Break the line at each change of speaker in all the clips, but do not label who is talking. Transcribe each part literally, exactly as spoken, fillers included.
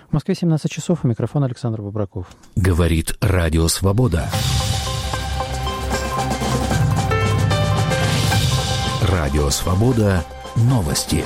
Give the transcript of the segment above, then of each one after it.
В Москве семнадцать часов, у микрофона Александр Бобраков.
Говорит Радио Свобода. Радио Свобода. Новости.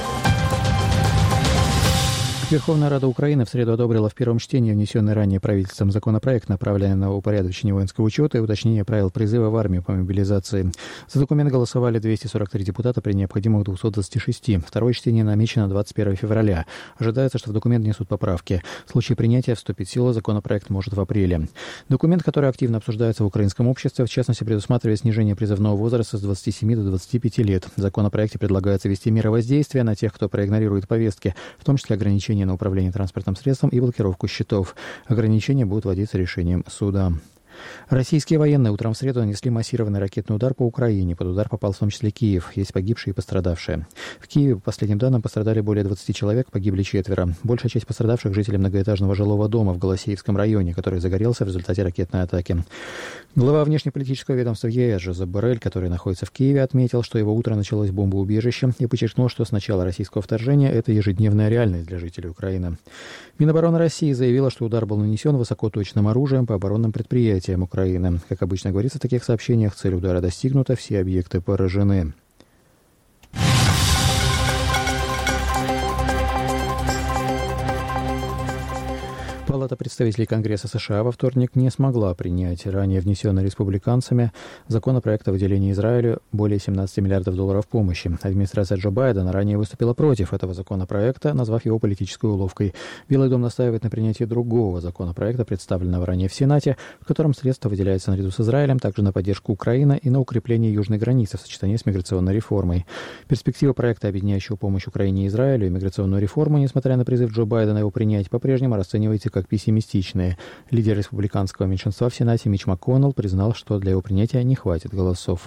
Верховная Рада Украины в среду одобрила в первом чтении внесенный ранее правительством законопроект, направленный на упорядочение воинского учета и уточнение правил призыва в армию по мобилизации. За документ голосовали двести сорок три депутата при необходимых двухстах двадцати шести. Второе чтение намечено на двадцать первое февраля. Ожидается, что в документ внесут поправки. В случае принятия вступит в силу законопроект может в апреле. Документ, который активно обсуждается в украинском обществе, в частности, предусматривает снижение призывного возраста с двадцати семи до двадцати пяти лет. В законопроекте предлагается ввести меры воздействия на тех, кто проигнорирует повестки, в том числе ограничения на управление транспортным средством и блокировку счетов. Ограничения будут вводиться решением суда. Российские военные утром в среду нанесли массированный ракетный удар по Украине. Под удар попал в том числе Киев. Есть погибшие и пострадавшие. В Киеве, по последним данным, пострадали более двадцати человек, погибли четверо. Большая часть пострадавших – жители многоэтажного жилого дома в Голосеевском районе, который загорелся в результате ракетной атаки. Глава внешнеполитического ведомства ЕС Жозеп Боррель, который находится в Киеве, отметил, что его утро началось с бомбоубежища и подчеркнул, что с начала российского вторжения это ежедневная реальность для жителей Украины. Минобороны России заявила, что удар был нанесен высокоточным оружием по оборонным предприятиям Украины. Как обычно говорится в таких сообщениях, цель удара достигнута, все объекты поражены. Палата представителей Конгресса США во вторник не смогла принять ранее внесенный республиканцами законопроект о выделении Израилю более семнадцати миллиардов долларов помощи. Администрация Джо Байдена ранее выступила против этого законопроекта, назвав его политической уловкой. Белый дом настаивает на принятии другого законопроекта, представленного ранее в Сенате, в котором средства выделяются наряду с Израилем также на поддержку Украины и на укрепление южной границы в сочетании с миграционной реформой. Перспектива проекта, объединяющего помощь Украине и Израилю и миграционную реформу, несмотря на призыв Джо Байдена его принять, по-прежнему расценивается как пессимистичные. Лидер республиканского меньшинства в Сенате Митч МакКоннелл признал, что для его принятия не хватит голосов.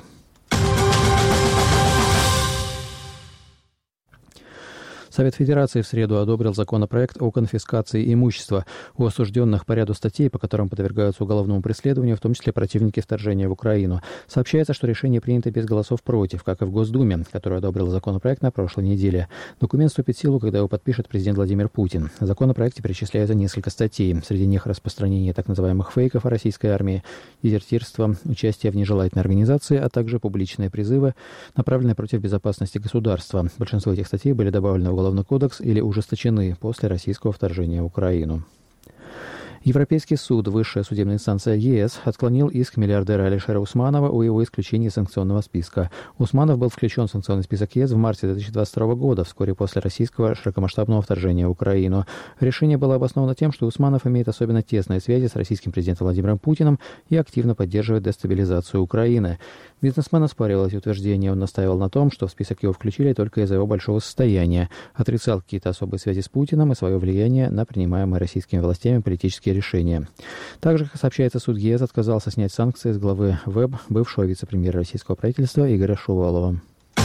Совет Федерации в среду одобрил законопроект о конфискации имущества у осужденных по ряду статей, по которым подвергаются уголовному преследованию, в том числе противники вторжения в Украину. Сообщается, что решение принято без голосов против, как и в Госдуме, которая одобрила законопроект на прошлой неделе. Документ вступит в силу, когда его подпишет президент Владимир Путин. В законопроекте перечисляются несколько статей. Среди них распространение так называемых фейков о российской армии, дезертирство, участие в нежелательной организации, а также публичные призывы, направленные против безопасности государства. Большинство этих статей были добавлены в уголовный кодекс или ужесточены после российского вторжения в Украину. Европейский суд, высшая судебная инстанция ЕС, отклонил иск миллиардера Алишера Усманова о его исключении из санкционного списка. Усманов был включен в санкционный список ЕС в марте две тысячи двадцать второго года, вскоре после российского широкомасштабного вторжения в Украину. Решение было обосновано тем, что Усманов имеет особенно тесные связи с российским президентом Владимиром Путиным и активно поддерживает дестабилизацию Украины. Бизнесмен оспаривал эти утверждения. Он настаивал на том, что в список его включили только из-за его большого состояния, отрицал какие-то особые связи с Путиным и свое влияние на принимаемые российскими властями политические решения. Также, как сообщается, суд ЕС отказался снять санкции с главы ВЭБ, бывшего вице-премьера российского правительства Игоря Шувалова.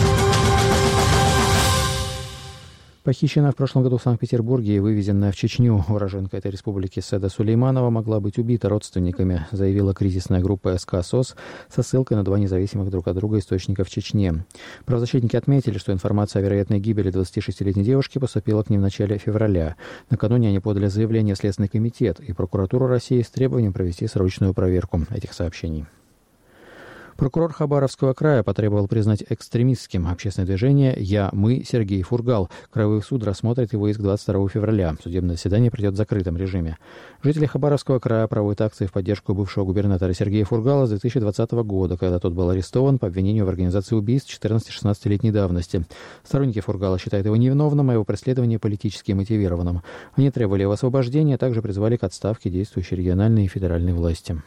Похищенная в прошлом году в Санкт-Петербурге и вывезенная в Чечню уроженка этой республики Седа Сулейманова могла быть убита родственниками, заявила кризисная группа СК СОС со ссылкой на два независимых друг от друга источника в Чечне. Правозащитники отметили, что информация о вероятной гибели двадцатишестилетней девушки поступила к ним в начале февраля. Накануне они подали заявление в Следственный комитет и прокуратуру России с требованием провести срочную проверку этих сообщений. Прокурор Хабаровского края потребовал признать экстремистским общественное движение «Я, мы» Сергей Фургал. Краевой суд рассмотрит его иск двадцать второго февраля. Судебное заседание пройдет в закрытом режиме. Жители Хабаровского края проводят акции в поддержку бывшего губернатора Сергея Фургала с две тысячи двадцатого года, когда тот был арестован по обвинению в организации убийств четырнадцати-шестнадцатилетней давности. Сторонники Фургала считают его невиновным, а его преследование политически мотивированным. Они требовали его освобождения, а также призвали к отставке действующей региональной и федеральной власти.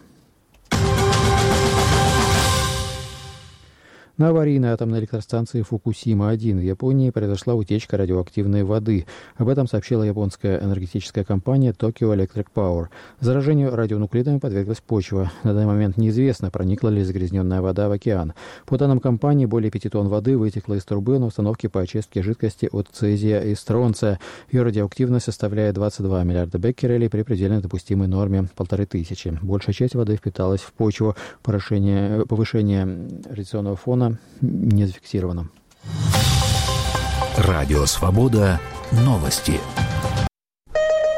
На аварийной атомной электростанции Фукусима-один в Японии произошла утечка радиоактивной воды. Об этом сообщила японская энергетическая компания Tokyo Electric Power. Заражению радионуклидами подверглась почва. На данный момент неизвестно, проникла ли загрязненная вода в океан. По данным компании, более пяти тонн воды вытекло из трубы на установке по очистке жидкости от цезия и стронция. Ее радиоактивность составляет двадцать два миллиарда беккерелей при предельно допустимой норме полторы тысячи. Большая часть воды впиталась в почву. Повышение, повышение радиационного фона не зафиксировано.
Радио Свобода. Новости.